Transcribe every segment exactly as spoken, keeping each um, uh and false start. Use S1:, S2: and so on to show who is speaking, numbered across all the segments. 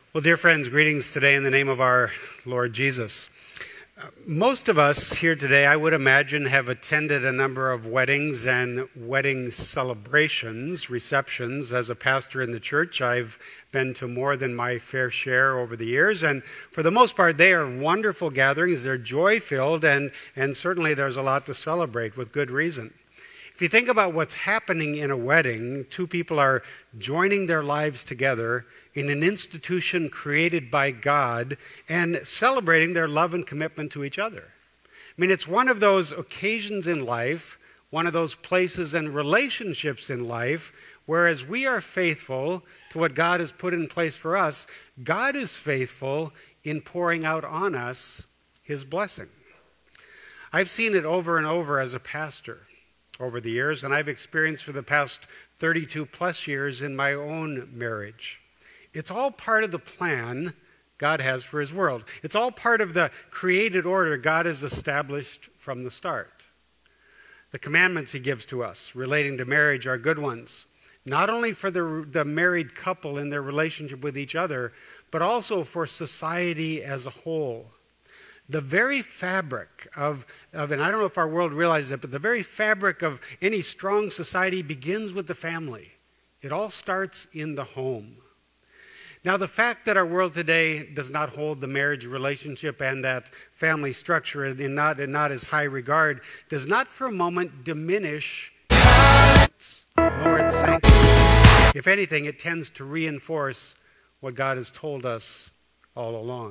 S1: Well, dear friends, greetings today in the name of our Lord Jesus. Uh, most of us here today, I would imagine, have attended a number of weddings and wedding celebrations, receptions. As a pastor in the church, I've been to more than my fair share over the years, and for the most part, they are wonderful gatherings. They're joy-filled, and, and certainly there's a lot to celebrate with good reason. If you think about what's happening in a wedding, two people are joining their lives together in an institution created by God and celebrating their love and commitment to each other. I mean, it's one of those occasions in life, one of those places and relationships in life, where as we are faithful to what God has put in place for us, God is faithful in pouring out on us His blessing. I've seen it over and over as a pastor over the years, and I've experienced for the past thirty-two plus years in my own marriage. It's all part of the plan God has for His world. It's all part of the created order God has established from the start. The commandments He gives to us relating to marriage are good ones, not only for the, the married couple in their relationship with each other, but also for society as a whole. The very fabric of, of, and I don't know if our world realizes it, but the very fabric of any strong society begins with the family. It all starts in the home. Now, the fact that our world today does not hold the marriage relationship and that family structure in not, in not as high regard does not for a moment diminish nor its sanctity. If anything, it tends to reinforce what God has told us all along.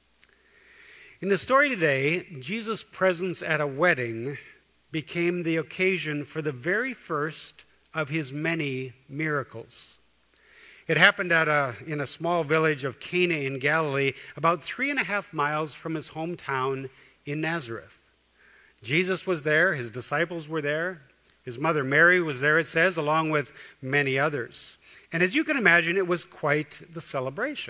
S1: In the story today, Jesus' presence at a wedding became the occasion for the very first of His many miracles. It happened at a, in a small village of Cana in Galilee, about three and a half miles from His hometown in Nazareth. Jesus was there, His disciples were there, His mother Mary was there, it says, along with many others. And as you can imagine, it was quite the celebration.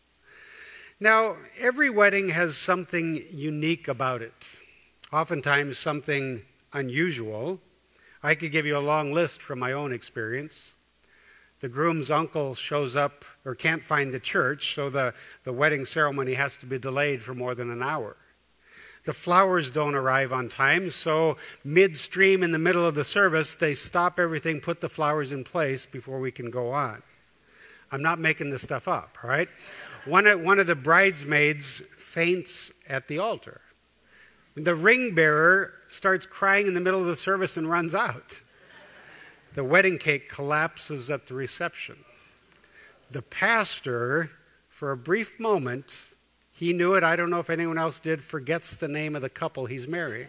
S1: Now, every wedding has something unique about it, oftentimes something unusual. I could give you a long list from my own experience. The groom's uncle shows up or can't find the church, so the, the wedding ceremony has to be delayed for more than an hour. The flowers don't arrive on time, so midstream in the middle of the service, they stop everything, put the flowers in place before we can go on. I'm not making this stuff up, all right? One of, one of the bridesmaids faints at the altar. The ring bearer starts crying in the middle of the service and runs out. The wedding cake collapses at the reception. The pastor, for a brief moment, he knew it, I don't know if anyone else did, forgets the name of the couple he's marrying.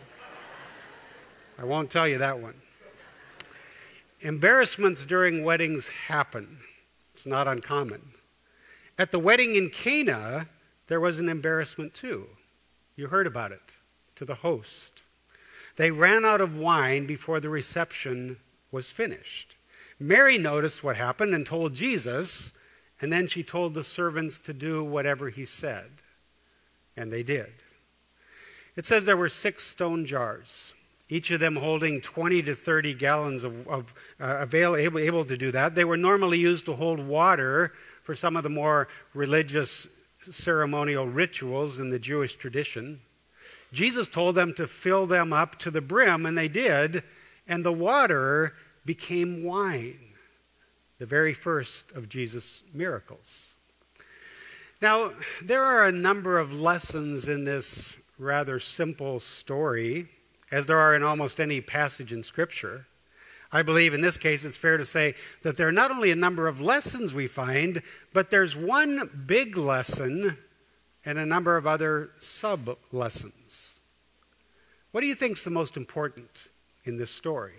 S1: I won't tell you that one. Embarrassments during weddings happen. It's not uncommon. At the wedding in Cana, there was an embarrassment too. You heard about it, to the host. They ran out of wine before the reception was finished. Mary noticed what happened and told Jesus, and then she told the servants to do whatever He said. And they did. It says there were six stone jars, each of them holding twenty to thirty gallons of, of uh, avail, able, able to do that. They were normally used to hold water for some of the more religious ceremonial rituals in the Jewish tradition. Jesus told them to fill them up to the brim, and they did, and the water became wine, the very first of Jesus' miracles. Now, there are a number of lessons in this rather simple story, as there are in almost any passage in Scripture. I believe in this case it's fair to say that there are not only a number of lessons we find, but there's one big lesson and a number of other sub-lessons. What do you think is the most important in this story?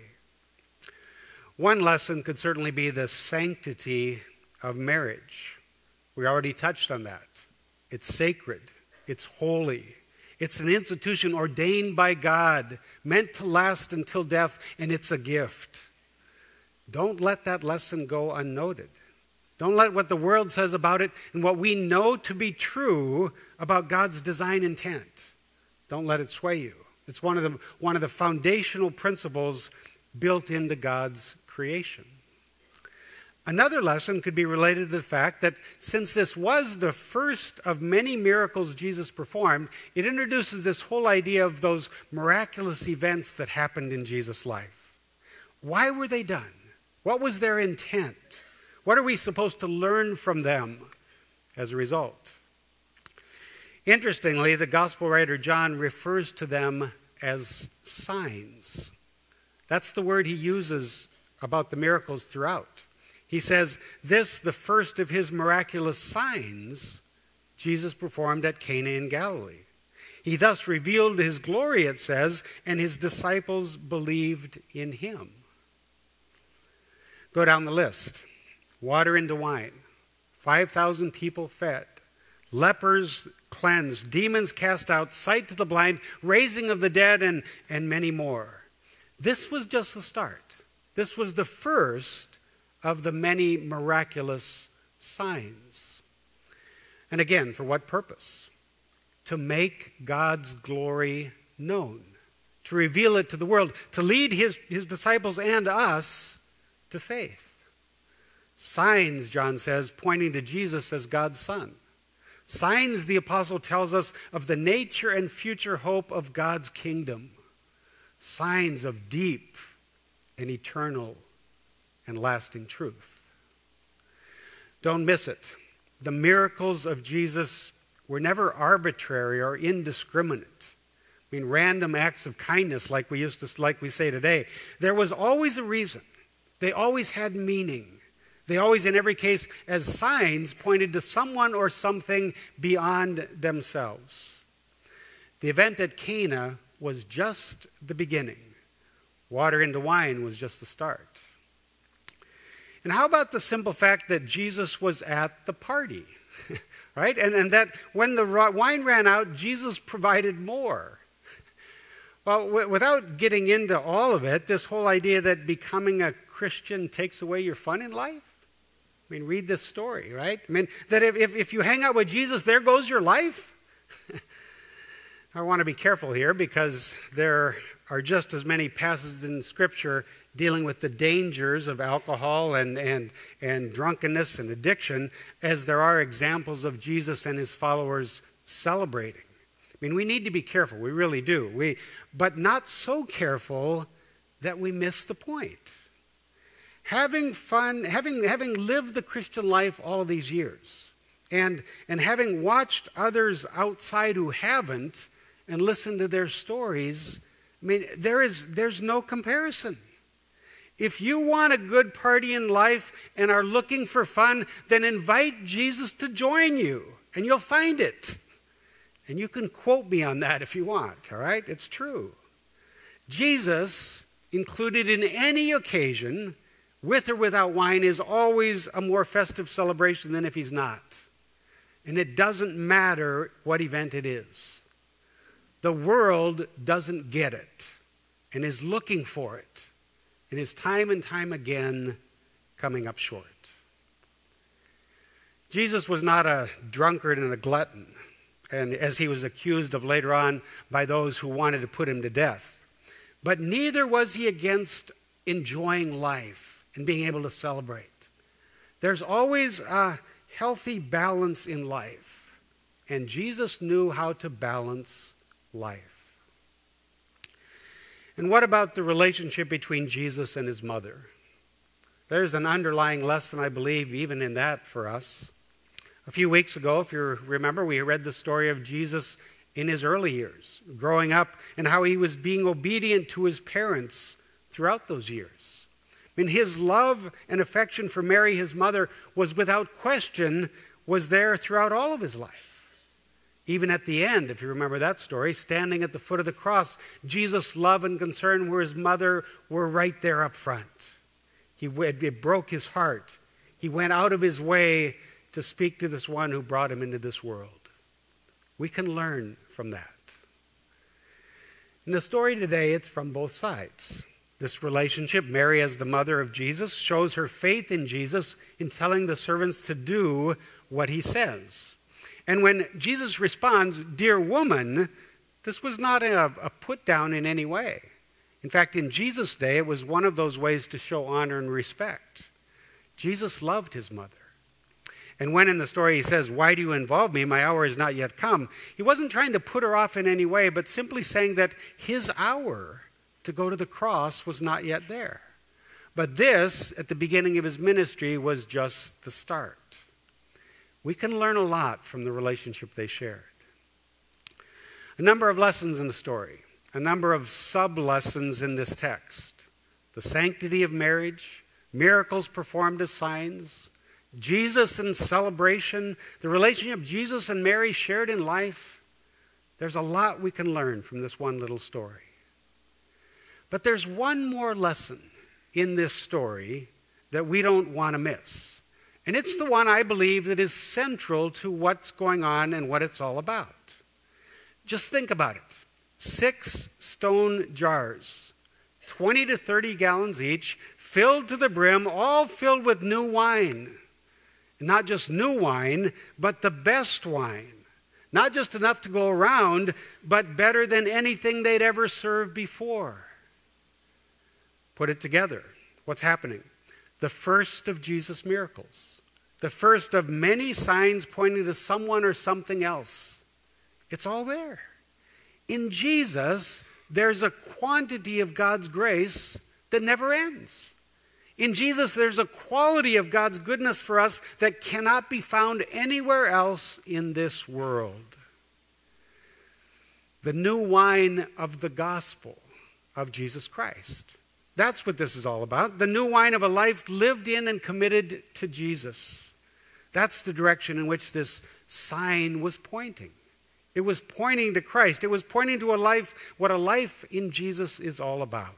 S1: One lesson could certainly be the sanctity of marriage. We already touched on that. It's sacred. It's holy. It's an institution ordained by God, meant to last until death, and it's a gift. Don't let that lesson go unnoted. Don't let what the world says about it and what we know to be true about God's design intent, don't let it sway you. It's one of the, one of the foundational principles built into God's creation. Another lesson could be related to the fact that since this was the first of many miracles Jesus performed, it introduces this whole idea of those miraculous events that happened in Jesus' life. Why were they done? What was their intent? What are we supposed to learn from them as a result? Interestingly, the gospel writer John refers to them as signs. That's the word he uses about the miracles throughout. He says, this, the first of his miraculous signs, Jesus performed at Cana in Galilee. He thus revealed his glory, it says, and his disciples believed in him. Go down the list. Water into wine. five thousand people fed. Lepers cleansed. Demons cast out. Sight to the blind. Raising of the dead, and, and many more. This was just the start. This was the first of the many miraculous signs. And again, for what purpose? To make God's glory known, to reveal it to the world, to lead his, his disciples and us to faith. Signs, John says, pointing to Jesus as God's Son. Signs, the apostle tells us, of the nature and future hope of God's kingdom. Signs of deep and eternal and lasting truth. Don't miss it. The miracles of Jesus were never arbitrary or indiscriminate. I mean, random acts of kindness like we used to, like we say today. There was always a reason. They always had meaning. They always, in every case, as signs, pointed to someone or something beyond themselves. The event at Cana was just the beginning. Water into wine was just the start. And how about the simple fact that Jesus was at the party, right? And, and that when the wine ran out, Jesus provided more. Well, w- without getting into all of it, this whole idea that becoming a Christian takes away your fun in life. I mean, read this story, right? I mean, that if, if, if you hang out with Jesus, there goes your life. I want to be careful here because there are just as many passages in Scripture dealing with the dangers of alcohol and, and, and drunkenness and addiction as there are examples of Jesus and his followers celebrating. I mean, we need to be careful. We really do. We, but not so careful that we miss the point. Having fun, having, having lived the Christian life all these years, and, and having watched others outside who haven't and listened to their stories, I mean, there is, there's no comparison. If you want a good party in life and are looking for fun, then invite Jesus to join you, and you'll find it. And you can quote me on that if you want, all right? It's true. Jesus, included in any occasion, with or without wine, is always a more festive celebration than if he's not. And it doesn't matter what event it is. The world doesn't get it and is looking for it and is time and time again coming up short. Jesus was not a drunkard and a glutton, and as he was accused of later on by those who wanted to put him to death. But neither was he against enjoying life and being able to celebrate. There's always a healthy balance in life, and Jesus knew how to balance life. And what about the relationship between Jesus and his mother? There's an underlying lesson, I believe, even in that for us. A few weeks ago, if you remember, we read the story of Jesus in his early years, growing up, and how he was being obedient to his parents throughout those years. I mean, his love and affection for Mary, his mother, was without question, was there throughout all of his life. Even at the end, if you remember that story, standing at the foot of the cross, Jesus' love and concern for his mother were right there up front. He, it broke his heart. He went out of his way to speak to this one who brought him into this world. We can learn from that. In the story today, it's from both sides. This relationship, Mary as the mother of Jesus, shows her faith in Jesus in telling the servants to do what he says. And when Jesus responds, "Dear woman," this was not a, a put down in any way. In fact, in Jesus' day, it was one of those ways to show honor and respect. Jesus loved his mother. And when in the story he says, "Why do you involve me? My hour has not yet come," he wasn't trying to put her off in any way, but simply saying that his hour to go to the cross was not yet there. But this, at the beginning of his ministry, was just the start. We can learn a lot from the relationship they shared. A number of lessons in the story, a number of sub-lessons in this text. The sanctity of marriage, miracles performed as signs, Jesus and celebration, the relationship Jesus and Mary shared in life. There's a lot we can learn from this one little story. But there's one more lesson in this story that we don't want to miss. And it's the one I believe that is central to what's going on and what it's all about. Just think about it. Six stone jars, twenty to thirty gallons each, filled to the brim, all filled with new wine. Not just new wine, but the best wine. Not just enough to go around, but better than anything they'd ever served before. Put it together. What's happening? The first of Jesus' miracles. The first of many signs pointing to someone or something else. It's all there. In Jesus, there's a quantity of God's grace that never ends. In Jesus, there's a quality of God's goodness for us that cannot be found anywhere else in this world. The new wine of the gospel of Jesus Christ. That's what this is all about. The new wine of a life lived in and committed to Jesus. That's the direction in which this sign was pointing. It was pointing to Christ. It was pointing to a life, what a life in Jesus is all about.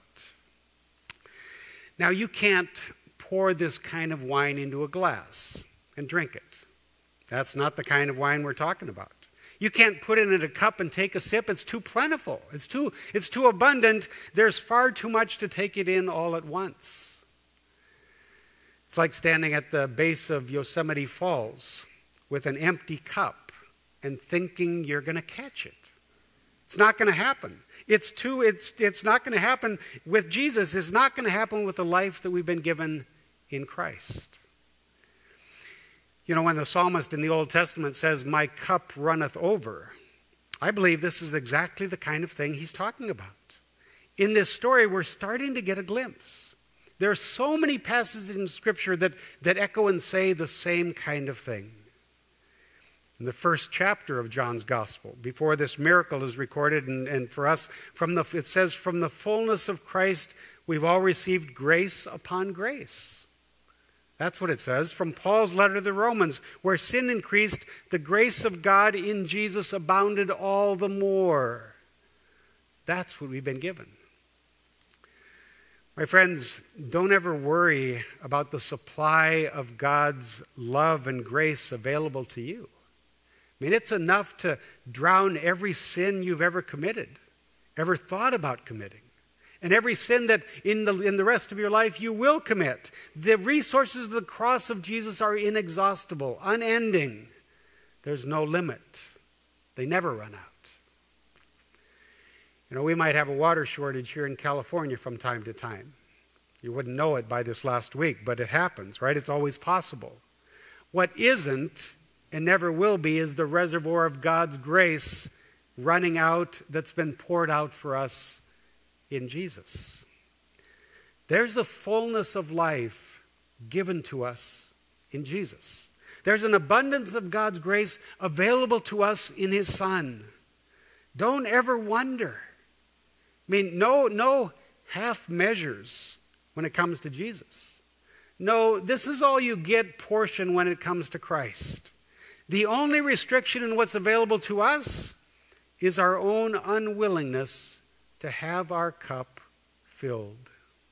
S1: Now, you can't pour this kind of wine into a glass and drink it. That's not the kind of wine we're talking about. You can't put it in a cup and take a sip. It's too plentiful. It's too, it's too abundant. There's far too much to take it in all at once. It's like standing at the base of Yosemite Falls with an empty cup and thinking you're going to catch it. It's not going to happen. It's too, it's, it's not going to happen with Jesus. It's not going to happen with the life that we've been given in Christ. You know, when the psalmist in the Old Testament says, "My cup runneth over," I believe this is exactly the kind of thing he's talking about. In this story, we're starting to get a glimpse. There are so many passages in Scripture that, that echo and say the same kind of thing. In the first chapter of John's Gospel, before this miracle is recorded, and, and for us, from the, it says, "From the fullness of Christ, we've all received grace upon grace." That's what it says. From Paul's letter to the Romans, where sin increased, the grace of God in Jesus abounded all the more. That's what we've been given. My friends, don't ever worry about the supply of God's love and grace available to you. I mean, it's enough to drown every sin you've ever committed, ever thought about committing. And every sin that in the, in the rest of your life you will commit. The resources of the cross of Jesus are inexhaustible, unending. There's no limit. They never run out. You know, we might have a water shortage here in California from time to time. You wouldn't know it by this last week, but it happens, right? It's always possible. What isn't and never will be is the reservoir of God's grace running out that's been poured out for us in Jesus. There's a fullness of life given to us in Jesus. There's an abundance of God's grace available to us in His Son. Don't ever wonder. I mean, no, no half measures when it comes to Jesus. No, this is all you get portion when it comes to Christ. The only restriction in what's available to us is our own unwillingness to have our cup filled.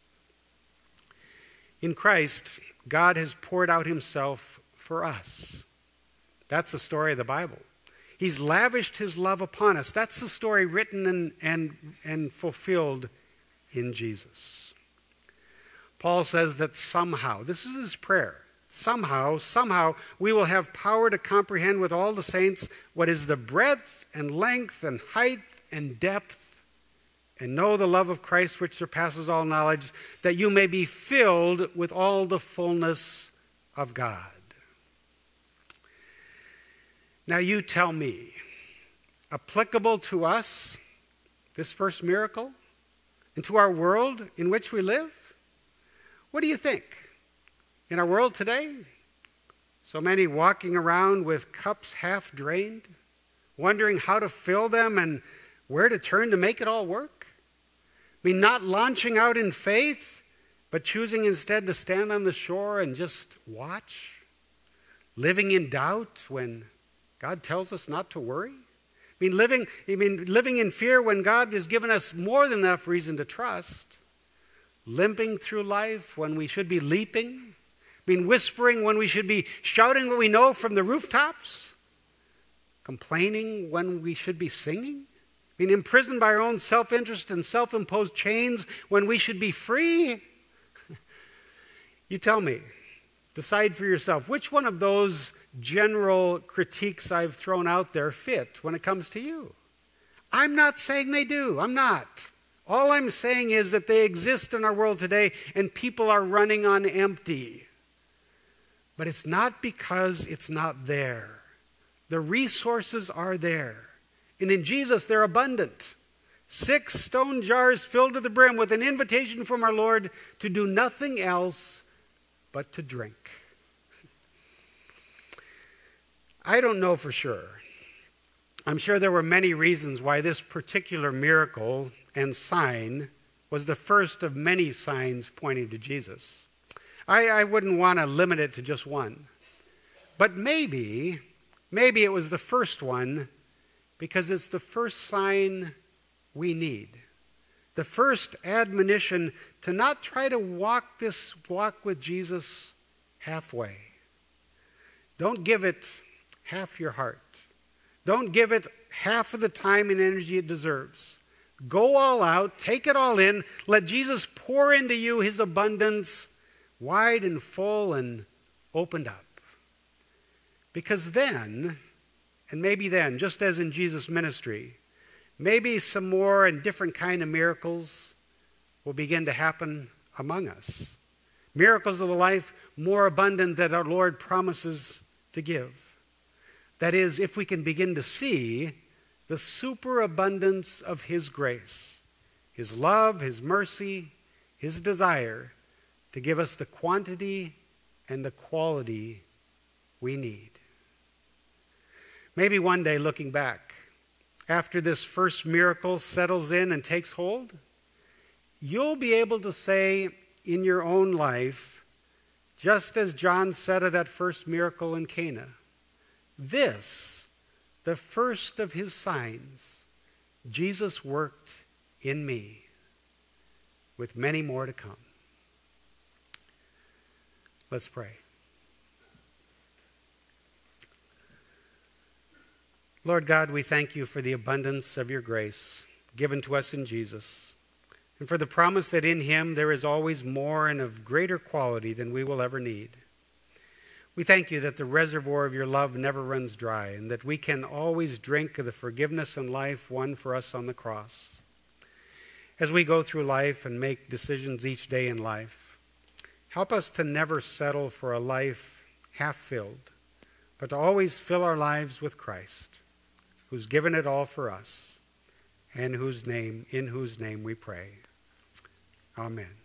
S1: In Christ, God has poured out Himself for us. That's the story of the Bible. He's lavished His love upon us. That's the story written and, and, and fulfilled in Jesus. Paul says that somehow, this is his prayer, somehow, somehow we will have power to comprehend with all the saints what is the breadth and length and height and depth, and know the love of Christ which surpasses all knowledge, that you may be filled with all the fullness of God. Now you tell me, applicable to us, this first miracle, and to our world in which we live? What do you think? In our world today, so many walking around with cups half drained, wondering how to fill them and where to turn to make it all work? I mean, not launching out in faith, but choosing instead to stand on the shore and just watch? Living in doubt when God tells us not to worry? I mean, living, I mean, living in fear when God has given us more than enough reason to trust? Limping through life when we should be leaping? I mean, whispering when we should be shouting what we know from the rooftops? Complaining when we should be singing? I mean, imprisoned by our own self-interest and self-imposed chains when we should be free? You tell me. Decide for yourself. Which one of those general critiques I've thrown out there fit when it comes to you? I'm not saying they do. I'm not. All I'm saying is that they exist in our world today and people are running on empty. But it's not because it's not there. The resources are there. And in Jesus, they're abundant. Six stone jars filled to the brim with an invitation from our Lord to do nothing else but to drink. I don't know for sure. I'm sure there were many reasons why this particular miracle and sign was the first of many signs pointing to Jesus. I, I wouldn't want to limit it to just one. But maybe, maybe it was the first one because it's the first sign we need. The first admonition to not try to walk this walk with Jesus halfway. Don't give it half your heart. Don't give it half of the time and energy it deserves. Go all out, take it all in, let Jesus pour into you his abundance, wide and full and opened up. Because then, and maybe then, just as in Jesus' ministry, maybe some more and different kind of miracles will begin to happen among us. Miracles of the life more abundant that our Lord promises to give. That is, if we can begin to see the superabundance of his grace, his love, his mercy, his desire to give us the quantity and the quality we need. Maybe one day, looking back, after this first miracle settles in and takes hold, you'll be able to say in your own life, just as John said of that first miracle in Cana, this, the first of his signs, Jesus worked in me, with many more to come. Let's pray. Lord God, we thank you for the abundance of your grace given to us in Jesus, and for the promise that in him there is always more and of greater quality than we will ever need. We thank you that the reservoir of your love never runs dry, and that we can always drink of the forgiveness and life won for us on the cross. As we go through life and make decisions each day in life, help us to never settle for a life half-filled, but to always fill our lives with Christ, who's given it all for us, and whose name, in whose name we pray. Amen.